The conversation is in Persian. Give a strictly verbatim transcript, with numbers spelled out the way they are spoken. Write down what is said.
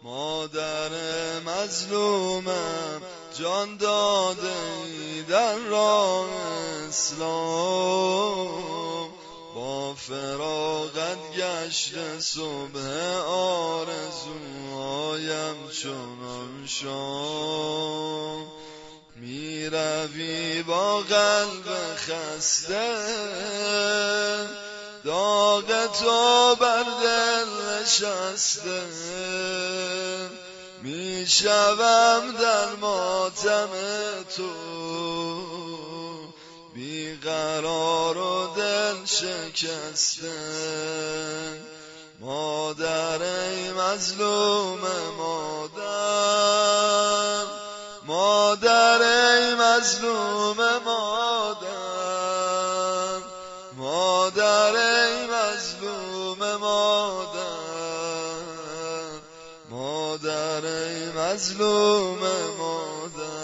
مادر مظلومم جان داده ای در راه اسلام، با فراغت گشت صبح آرزوهایم چنان شام. می روی با قلب خسته، داغ تو بر دل نشسته، می شوم در ماتم تو بی قرار و دل شکسته. مادر ای مظلوم مادر، مادر ای مظلوم مادر، مادر ای مظلوم مادر، مادر ای مظلوم مادر.